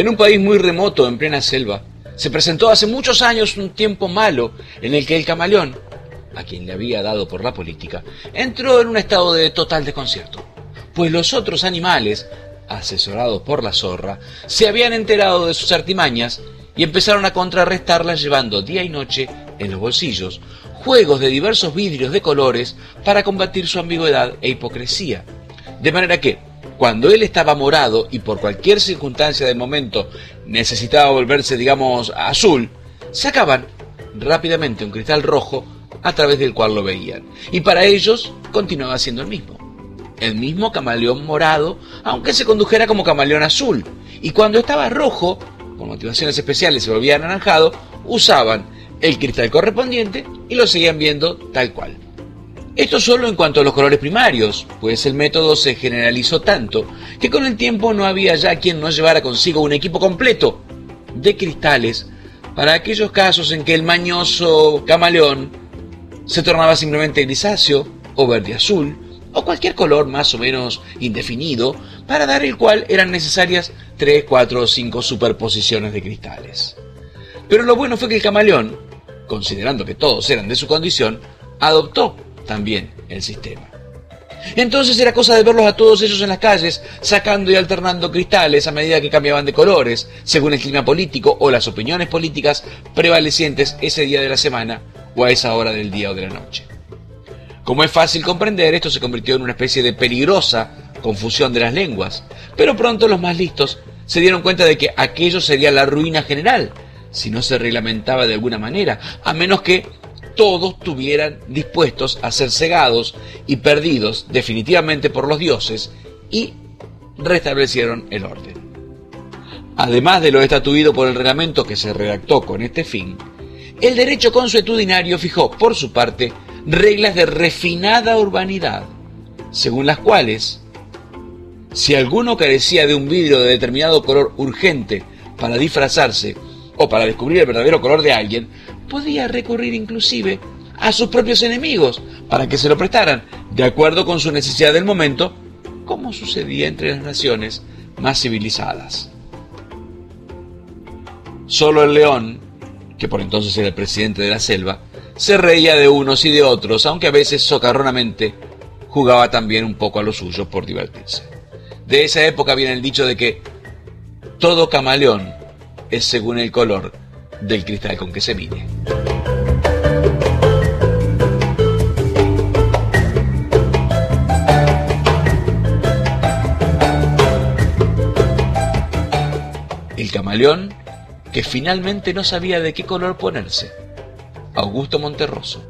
un país muy remoto, en plena selva, se presentó hace muchos años un tiempo malo en el que el camaleón, a quien le había dado por la política, entró en un estado de total desconcierto, pues los otros animales, asesorados por la zorra, se habían enterado de sus artimañas y empezaron a contrarrestarlas llevando día y noche en los bolsillos juegos de diversos vidrios de colores para combatir su ambigüedad e hipocresía. De manera que, cuando él estaba morado y por cualquier circunstancia del momento necesitaba volverse, digamos, azul, sacaban rápidamente un cristal rojo a través del cual lo veían. Y para ellos continuaba siendo el mismo camaleón morado, aunque se condujera como camaleón azul. Y cuando estaba rojo, por motivaciones especiales se volvía anaranjado, usaban el cristal correspondiente y lo seguían viendo tal cual. Esto solo en cuanto a los colores primarios, pues el método se generalizó tanto que con el tiempo no había ya quien no llevara consigo un equipo completo de cristales para aquellos casos en que el mañoso camaleón se tornaba simplemente grisáceo o verde azul o cualquier color más o menos indefinido, para dar el cual eran necesarias 3, 4 o 5 superposiciones de cristales. Pero lo bueno fue que el camaleón, considerando que todos eran de su condición, adoptó también el sistema. Entonces era cosa de verlos a todos ellos en las calles, sacando y alternando cristales a medida que cambiaban de colores, según el clima político o las opiniones políticas prevalecientes ese día de la semana o a esa hora del día o de la noche. Como es fácil comprender, esto se convirtió en una especie de peligrosa confusión de las lenguas, pero pronto los más listos se dieron cuenta de que aquello sería la ruina general, si no se reglamentaba de alguna manera, a menos que todos estuvieran dispuestos a ser cegados y perdidos definitivamente por los dioses, y restablecieron el orden. Además de lo estatuido por el reglamento que se redactó con este fin, el derecho consuetudinario fijó, por su parte, reglas de refinada urbanidad, según las cuales, si alguno carecía de un vidrio de determinado color urgente para disfrazarse o para descubrir el verdadero color de alguien, podía recurrir inclusive a sus propios enemigos para que se lo prestaran, de acuerdo con su necesidad del momento, como sucedía entre las naciones más civilizadas. Solo el león, que por entonces era el presidente de la selva, se reía de unos y de otros, aunque a veces socarronamente jugaba también un poco a lo suyo por divertirse. De esa época viene el dicho de que todo camaleón es según el color del cristal con que se mire. El camaleón que finalmente no sabía de qué color ponerse. Augusto Monterroso.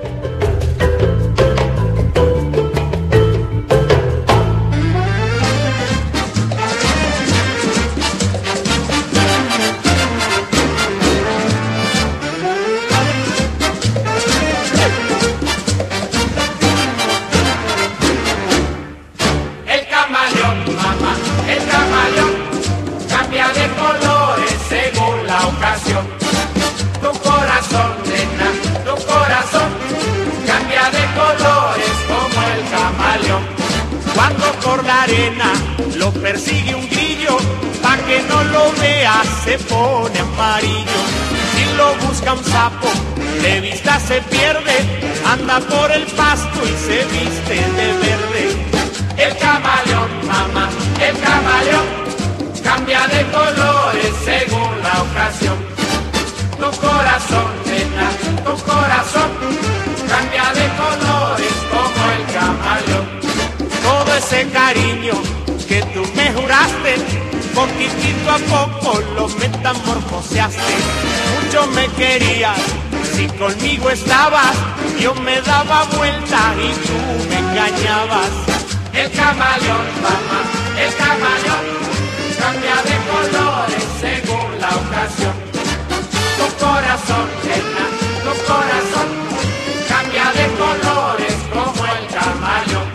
Lo persigue un grillo, pa' que no lo vea se pone amarillo. Si lo busca un sapo, de vista se pierde, anda por el pasto y se viste de verde. El camaleón, mamá, el camaleón, cambia de colores según la ocasión. Tu corazón, nena, tu corazón, cambia de colores como el camaleón. Todo ese cariño que tú me juraste, poquitito a poco lo metamorfoseaste. Mucho me querías, si conmigo estabas, yo me daba vuelta y tú me engañabas. El camaleón, mamá, el camaleón, cambia de colores según la ocasión. Tu corazón, nena, tu corazón, cambia de colores como el camaleón.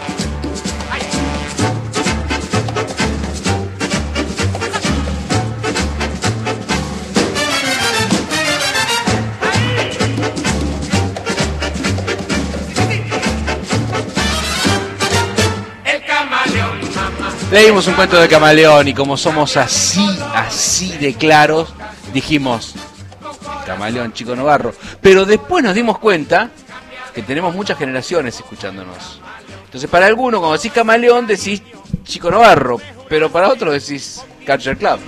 Leímos un cuento de Camaleón y como somos así de claros, dijimos Camaleón, Chico Novarro. Pero después nos dimos cuenta que tenemos muchas generaciones escuchándonos. Entonces para algunos, cuando decís Camaleón, decís Chico Novarro, pero para otros decís Culture Club.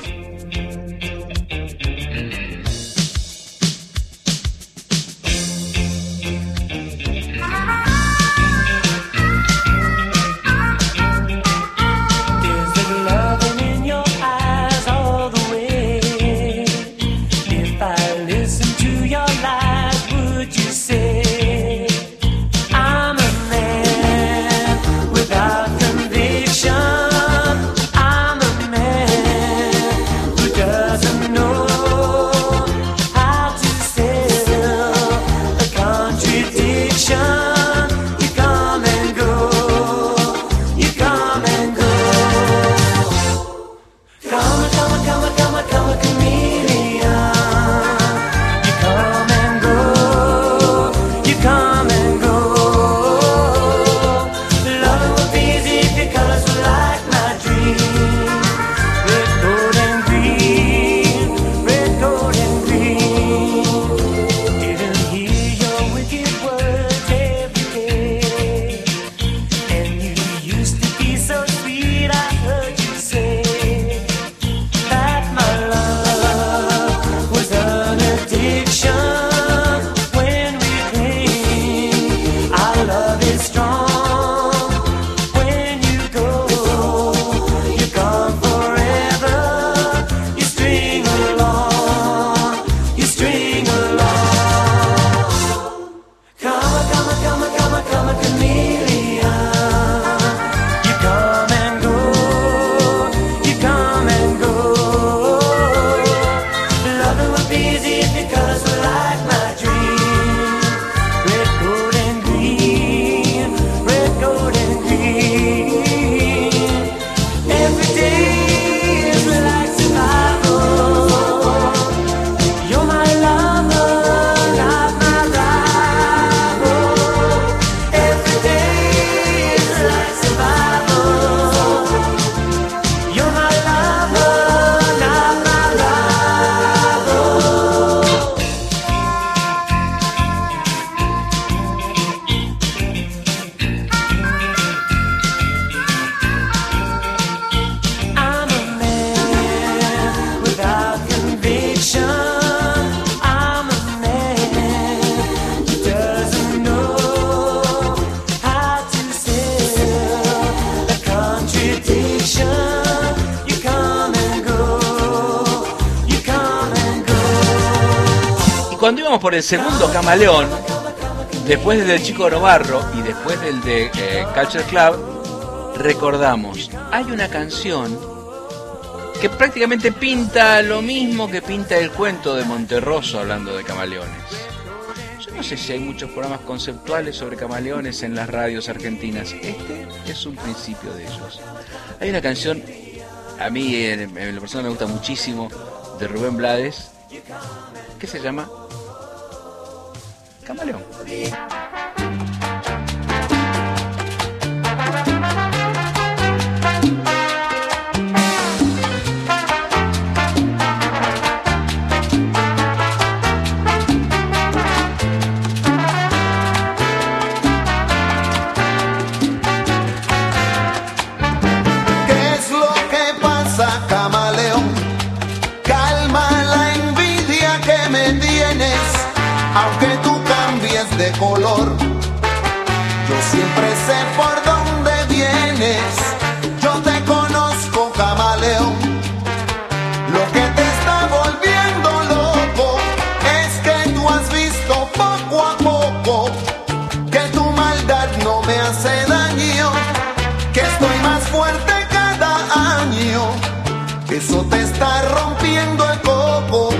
Cuando íbamos por el segundo Camaleón, después del Chico Novarro y después del de Culture Club, recordamos, hay una canción que prácticamente pinta lo mismo que pinta el cuento de Monterroso hablando de camaleones. Yo no sé si hay muchos programas conceptuales sobre camaleones en las radios argentinas. Este es un principio de ellos. Hay una canción, a mí en lo personal me gusta muchísimo, de Rubén Blades, que se llama Camaleón. De color, yo siempre sé por dónde vienes, yo te conozco, camaleón. Lo que te está volviendo loco es que tú has visto poco a poco que tu maldad no me hace daño, que estoy más fuerte cada año, eso te está rompiendo el coco.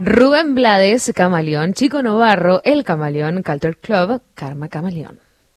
Rubén Blades, Camaleón. Chico Novarro, El Camaleón. Culture Club, Karma Camaleón.